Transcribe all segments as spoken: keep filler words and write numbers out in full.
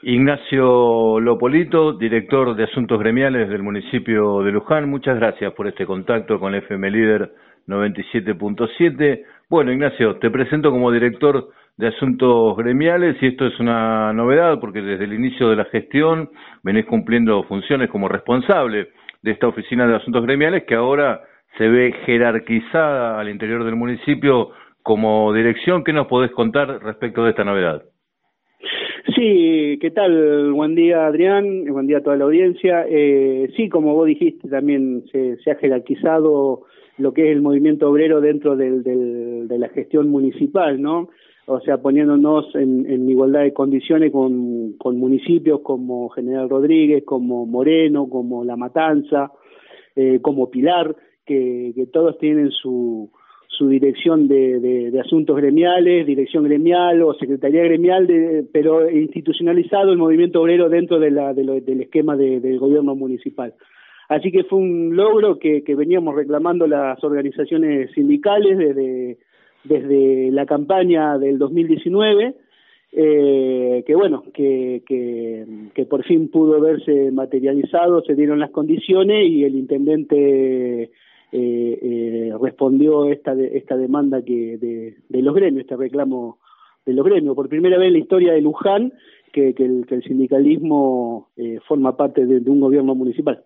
Ignacio Lopolito, director de Asuntos Gremiales del municipio de Luján, muchas gracias por este contacto con F M Líder noventa y siete punto siete. Bueno, Ignacio, te presento como director de Asuntos Gremiales y esto es una novedad porque desde el inicio de la gestión venís cumpliendo funciones como responsable de esta oficina de Asuntos Gremiales que ahora se ve jerarquizada al interior del municipio como dirección. ¿Qué nos podés contar respecto de esta novedad? Sí, ¿qué tal? Buen día, Adrián, buen día a toda la audiencia. Eh, sí, como vos dijiste, también se, se ha jerarquizado lo que es el movimiento obrero dentro del, del, de la gestión municipal, ¿no? O sea, poniéndonos en, en igualdad de condiciones con, con municipios como General Rodríguez, como Moreno, como La Matanza, eh, como Pilar, que, que todos tienen su... su dirección de, de, de asuntos gremiales, dirección gremial o secretaría gremial, de, pero institucionalizado el movimiento obrero dentro de la, de lo, del esquema de, del gobierno municipal. Así que fue un logro que, que veníamos reclamando las organizaciones sindicales desde, desde la campaña del dos mil diecinueve, eh, que bueno, que, que, que por fin pudo verse materializado, se dieron las condiciones y el intendente Eh, eh, respondió esta de, esta demanda que de, de los gremios, este reclamo de los gremios. Por primera vez en la historia de Luján que, que, el, que el sindicalismo eh, forma parte de, de un gobierno municipal.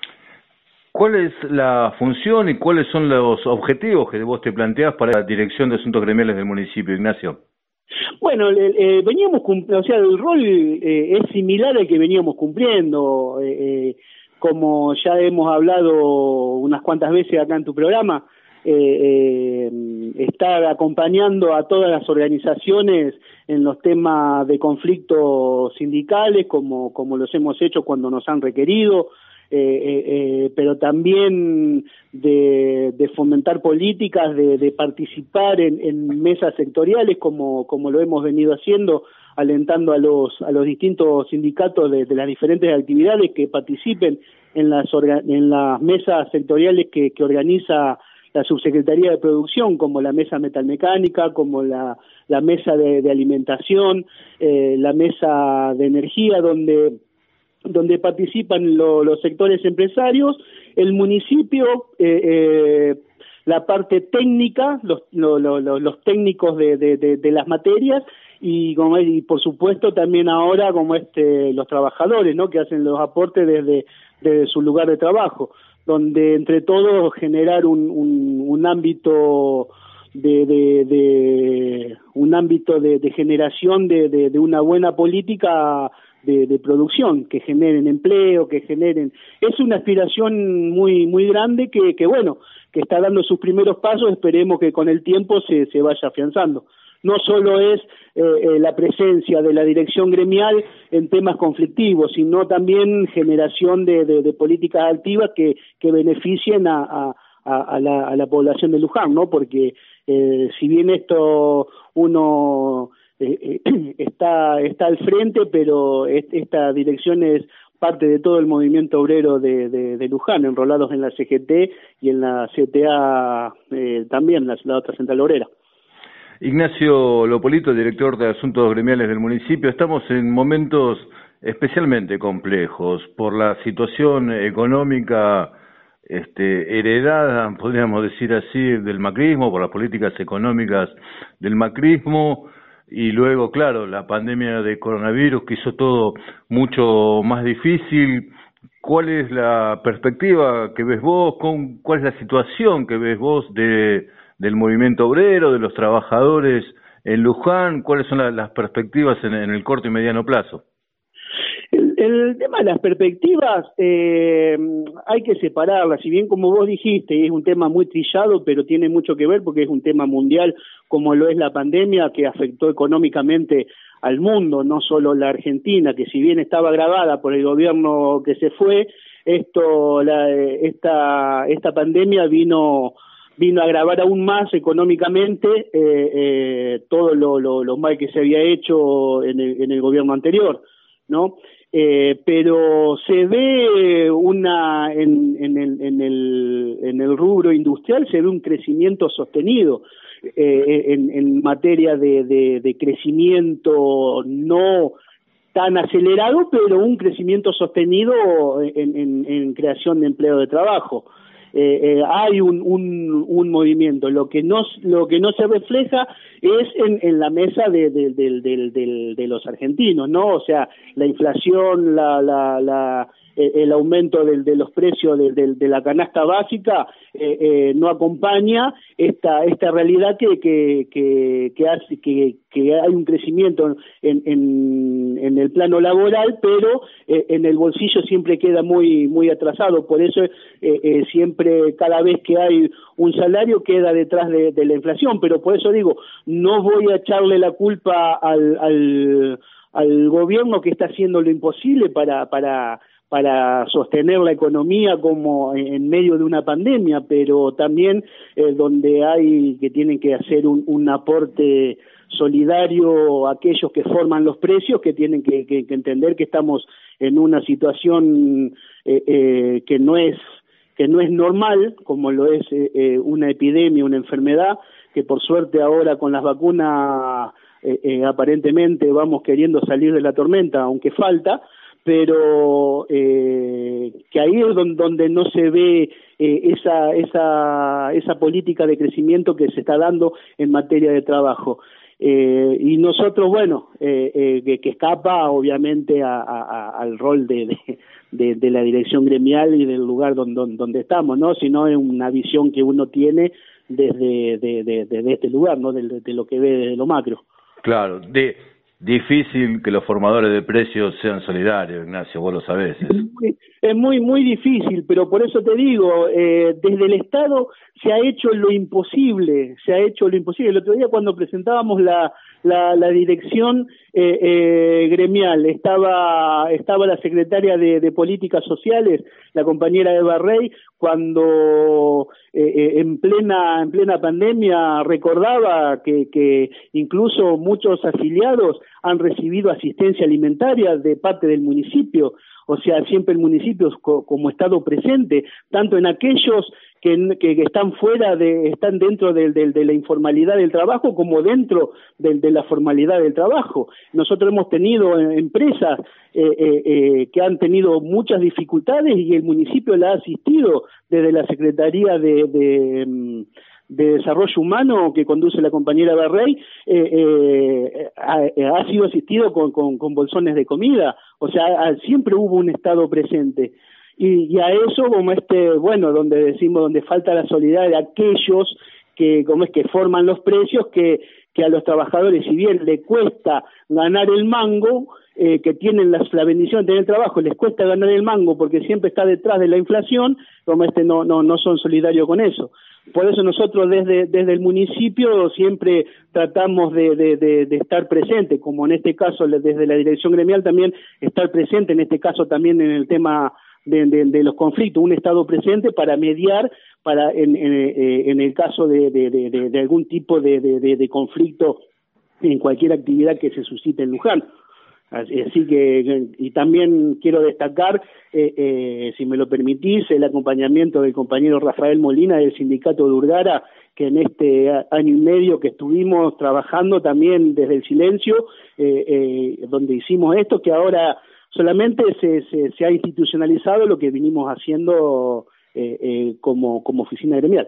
¿Cuál es la función y cuáles son los objetivos que vos te planteás para la Dirección de Asuntos Gremiales del municipio, Ignacio? Bueno, eh, eh, veníamos, o sea, el rol eh, es similar al que veníamos cumpliendo, eh, eh, como ya hemos hablado unas cuantas veces acá en tu programa, eh, eh, estar acompañando a todas las organizaciones en los temas de conflictos sindicales, como, como los hemos hecho cuando nos han requerido, eh, eh, eh, pero también de, de fomentar políticas, de, de participar en, en mesas sectoriales, como, como lo hemos venido haciendo, alentando a los a los distintos sindicatos de, de las diferentes actividades que participen en las orga, en las mesas sectoriales que, que organiza la Subsecretaría de Producción, como la mesa metalmecánica, como la, la mesa de, de alimentación, eh, la mesa de energía, donde donde participan lo, los sectores empresarios, el municipio, eh, eh, la parte técnica, los, lo, lo, los técnicos de, de, de, de las materias, y como y por supuesto también ahora como este los trabajadores, ¿no?, que hacen los aportes desde, desde su lugar de trabajo, donde entre todos generar un, un, un ámbito de, de, de un ámbito de, de generación de, de, de una buena política de, de producción, que generen empleo, que generen, es una aspiración muy muy grande que, que bueno, que está dando sus primeros pasos, esperemos que con el tiempo se, se vaya afianzando. No solo es eh, eh, la presencia de la dirección gremial en temas conflictivos, sino también generación de, de, de políticas activas que, que beneficien a, a, a, la, a la población de Luján, ¿no? Porque eh, si bien esto uno eh, eh, está, está al frente, pero es, esta dirección es parte de todo el movimiento obrero de, de, de Luján, enrolados en la C G T y en la C T A eh, también, la, la otra central obrera. Ignacio Lopolito, director de Asuntos Gremiales del municipio. Estamos en momentos especialmente complejos por la situación económica este, heredada, podríamos decir así, del macrismo, por las políticas económicas del macrismo, y luego, claro, la pandemia de coronavirus que hizo todo mucho más difícil. ¿Cuál es la perspectiva que ves vos? ¿Cuál es la situación que ves vos de del movimiento obrero, de los trabajadores en Luján? ¿Cuáles son la, las perspectivas en, en el corto y mediano plazo? El, el tema de las perspectivas eh, hay que separarlas, si bien como vos dijiste es un tema muy trillado, pero tiene mucho que ver porque es un tema mundial como lo es la pandemia que afectó económicamente al mundo, no solo la Argentina, que si bien estaba agravada por el gobierno que se fue, esto la, esta, esta pandemia vino vino a agravar aún más económicamente eh, eh, todo lo, lo, lo mal que se había hecho en el, en el gobierno anterior, ¿no? Eh, pero se ve una en, en, el, en, el, en el rubro industrial se ve un crecimiento sostenido eh, en, en materia de, de, de crecimiento no tan acelerado, pero un crecimiento sostenido en, en, en creación de empleo de trabajo. Eh, eh, hay un, un, un movimiento. Lo que no lo que no se refleja es en, en la mesa de, de, de, de, de, de los argentinos, ¿no? O sea, la inflación, la, la, la el aumento de, de los precios de, de, de la canasta básica eh, eh, no acompaña esta esta realidad que que que, que hace que, que hay un crecimiento en, en, en el plano laboral, pero eh, en el bolsillo siempre queda muy muy atrasado. Por eso eh, eh, siempre, cada vez que hay un salario, queda detrás de, de la inflación. Pero por eso digo, no voy a echarle la culpa al al, al gobierno, que está haciendo lo imposible para para para sostener la economía como en medio de una pandemia, pero también eh, donde hay que tienen que hacer un, un aporte solidario a aquellos que forman los precios, que tienen que, que, que entender que estamos en una situación eh, eh, que no es que no es normal, como lo es eh, eh, una epidemia, una enfermedad, que por suerte ahora con las vacunas eh, eh, aparentemente vamos queriendo salir de la tormenta, aunque falta, pero eh, que ahí es donde, donde no se ve eh, esa esa esa política de crecimiento que se está dando en materia de trabajo. Eh, y nosotros, bueno, eh, eh, que, que escapa obviamente a, a, al rol de, de, de, de la dirección gremial y del lugar donde, donde estamos, ¿no? Sino es una visión que uno tiene desde de, de, de, de este lugar, ¿no? De, de lo que ve desde lo macro. Claro, de difícil que los formadores de precios sean solidarios, Ignacio, vos lo sabés. Es muy, es muy, muy difícil, pero por eso te digo, eh, desde el Estado se ha hecho lo imposible, se ha hecho lo imposible. El otro día cuando presentábamos la, la, la dirección eh, eh, gremial, estaba estaba la secretaria de, de Políticas Sociales, la compañera Eva Rey, cuando eh, eh, en plena en plena pandemia recordaba que, que incluso muchos afiliados han recibido asistencia alimentaria de parte del municipio. O sea, siempre el municipio co como estado presente, tanto en aquellos que, que, que están fuera de, están dentro de, de, de la informalidad del trabajo, como dentro de, de la formalidad del trabajo. Nosotros hemos tenido empresas eh, eh, eh, que han tenido muchas dificultades y el municipio la ha asistido desde la Secretaría de, de de Desarrollo Humano que conduce la compañera Berrey, eh, eh, ha, ha sido asistido con, con, con bolsones de comida. O sea, ha, siempre hubo un Estado presente. Y, y a eso, como este, bueno, donde decimos, donde falta la solidaridad de aquellos que, como es que forman los precios, que, que a los trabajadores, si bien le cuesta ganar el mango, eh, que tienen la, la bendición de tener trabajo, les cuesta ganar el mango porque siempre está detrás de la inflación, como este no, no, no son solidarios con eso. Por eso nosotros desde, desde el municipio siempre tratamos de, de, de, de estar presente, como en este caso desde la dirección gremial también estar presente, en este caso también en el tema de, de, de los conflictos, un Estado presente para mediar para en, en, en el caso de, de, de, de algún tipo de, de, de, de conflicto en cualquier actividad que se suscite en Luján. Así que, y también quiero destacar, eh, eh, si me lo permitís, el acompañamiento del compañero Rafael Molina del sindicato de Urgara, que en este año y medio que estuvimos trabajando también desde el silencio, eh, eh, donde hicimos esto, que ahora solamente se, se, se ha institucionalizado lo que vinimos haciendo eh, eh, como, como oficina gremial.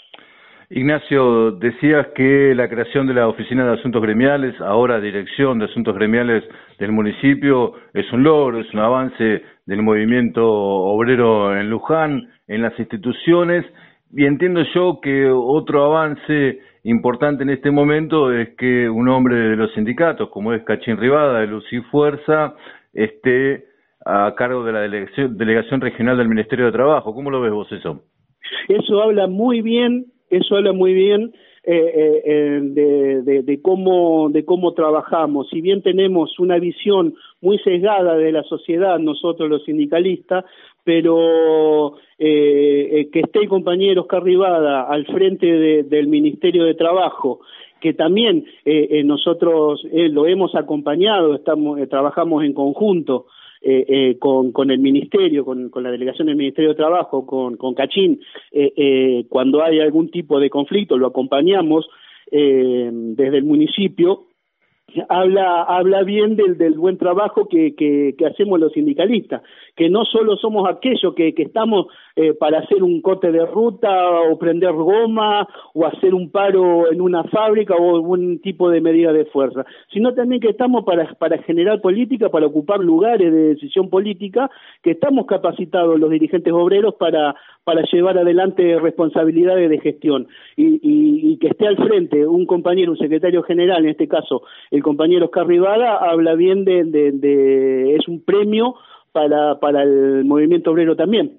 Ignacio, decías que la creación de la Oficina de Asuntos Gremiales, ahora Dirección de Asuntos Gremiales del municipio, es un logro, es un avance del movimiento obrero en Luján, en las instituciones, y entiendo yo que otro avance importante en este momento es que un hombre de los sindicatos, como es Cachín Rivada, de Luz y Fuerza, esté a cargo de la delegación, delegación regional del Ministerio de Trabajo. ¿Cómo lo ves vos eso? Eso habla muy bien Eso habla muy bien eh, eh, de, de, de cómo de cómo trabajamos. Si bien tenemos una visión muy sesgada de la sociedad, nosotros los sindicalistas, pero eh, eh, que esté el compañero Oscar Rivada al frente de, del Ministerio de Trabajo, que también eh, eh, nosotros eh, lo hemos acompañado, estamos eh, trabajamos en conjunto. Eh, eh, con, con el Ministerio, con, con la delegación del Ministerio de Trabajo, con, con Cachín, eh, eh, cuando hay algún tipo de conflicto, lo acompañamos eh, desde el municipio, habla habla bien del, del buen trabajo que, que, que hacemos los sindicalistas, que no solo somos aquellos que, que estamos eh, para hacer un corte de ruta o prender goma o hacer un paro en una fábrica o algún tipo de medida de fuerza, sino también que estamos para, para generar política, para ocupar lugares de decisión política, que estamos capacitados los dirigentes obreros para, para llevar adelante responsabilidades de gestión y, y, y que esté al frente un compañero, un secretario general, en este caso el compañero Oscar Rivada, habla bien de, de, de es un premio para, para el movimiento obrero también.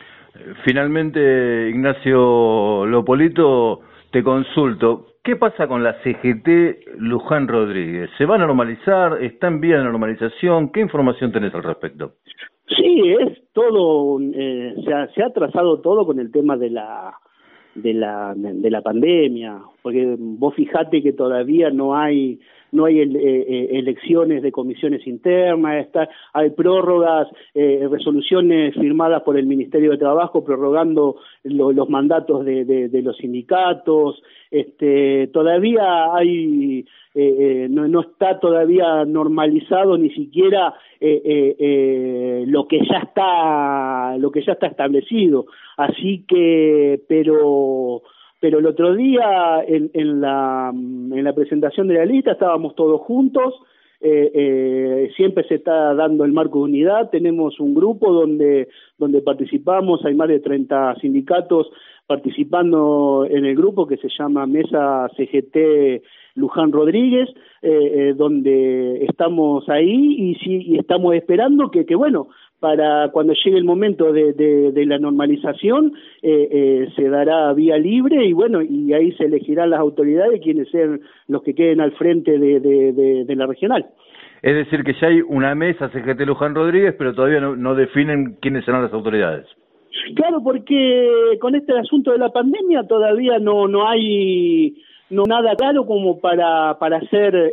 Finalmente, Ignacio Lopolito, te consulto, ¿qué pasa con la C G T Luján Rodríguez? ¿Se va a normalizar? ¿Está en vía de normalización? ¿Qué información tenés al respecto? Sí, es todo, eh, se, ha, se ha trazado todo con el tema de la de la de la pandemia, porque vos fijate que todavía no hay no hay el, eh, elecciones de comisiones internas, está, hay prórrogas, eh, resoluciones firmadas por el Ministerio de Trabajo prorrogando lo, los mandatos de, de, de los sindicatos, este, todavía hay eh, eh, no, no está todavía normalizado ni siquiera eh, eh, eh, lo que ya está lo que ya está establecido, así que pero pero el otro día en, en la en la presentación de la lista estábamos todos juntos, eh, eh, siempre se está dando el marco de unidad, tenemos un grupo donde donde participamos, hay más de treinta sindicatos participando en el grupo que se llama Mesa C G T Luján Rodríguez, eh, eh, donde estamos ahí y sí y estamos esperando que, que bueno, para cuando llegue el momento de, de, de la normalización eh, eh, se dará vía libre y bueno, y ahí se elegirán las autoridades quienes sean los que queden al frente de, de, de, de la regional. Es decir, que ya hay una mesa C G T Luján Rodríguez, pero todavía no, no definen quiénes serán las autoridades. Claro, porque con este asunto de la pandemia todavía no no hay no nada claro como para para hacer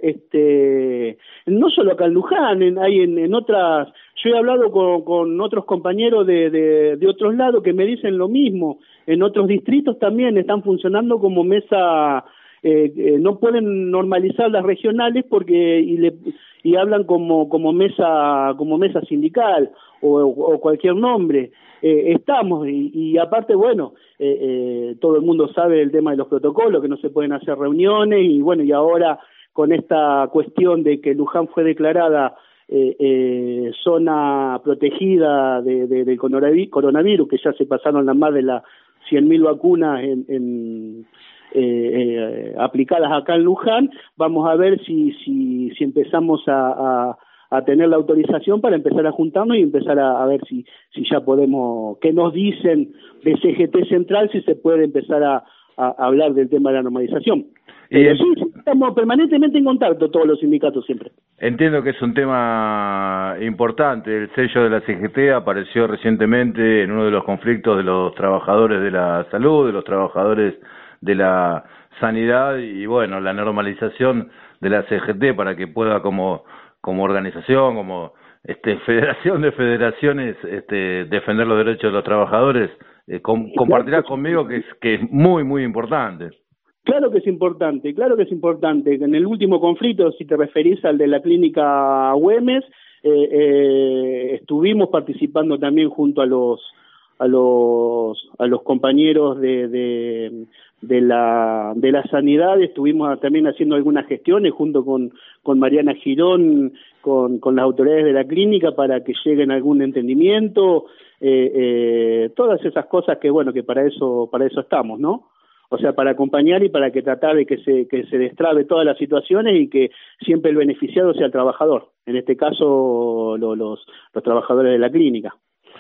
este no solo acá en Luján, en, hay en, en otras. Yo he hablado con, con otros compañeros de, de, de otros lados que me dicen lo mismo. En otros distritos también están funcionando como mesa, eh, eh, no pueden normalizar las regionales porque y le y hablan como como mesa como mesa sindical o, o cualquier nombre. Eh, estamos y, y aparte bueno eh, eh, todo el mundo sabe el tema de los protocolos, que no se pueden hacer reuniones y bueno y ahora con esta cuestión de que Luján fue declarada eh, eh, zona protegida de, de, del coronavirus, que ya se pasaron las más de las cien mil vacunas en, en eh, eh, aplicadas acá en Luján, vamos a ver si si, si empezamos a, a a tener la autorización para empezar a juntarnos y empezar a, a ver si si ya podemos, qué nos dicen de C G T Central, si se puede empezar a, a hablar del tema de la normalización. Y Pero sí, sí, estamos permanentemente en contacto todos los sindicatos siempre. Entiendo que es un tema importante. El sello de la C G T apareció recientemente en uno de los conflictos de los trabajadores de la salud, de los trabajadores de la sanidad y bueno, la normalización de la C G T para que pueda como como organización, como este federación de federaciones, este, defender los derechos de los trabajadores, eh, com, compartirás conmigo que es, que es muy, muy importante. Claro que es importante, claro que es importante. En el último conflicto, si te referís al de la clínica Güemes, eh, eh, estuvimos participando también junto a los a los a los compañeros de, de de la de la sanidad, estuvimos también haciendo algunas gestiones junto con con Mariana Girón, con con las autoridades de la clínica para que lleguen a algún entendimiento, eh, eh, todas esas cosas que bueno que para eso para eso estamos, ¿no? O sea, para acompañar y para que tratar de que se que se destrabe todas las situaciones y que siempre el beneficiado sea el trabajador, en este caso lo, los los trabajadores de la clínica.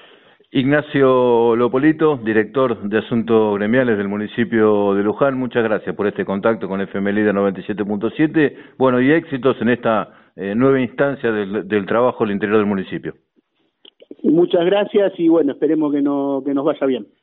Ignacio Lopolito, director de Asuntos Gremiales del municipio de Luján, muchas gracias por este contacto con F M Líder noventa y siete punto siete. Bueno, y éxitos en esta eh, nueva instancia del, del trabajo al interior del municipio. Muchas gracias y bueno, esperemos que, no, que nos vaya bien.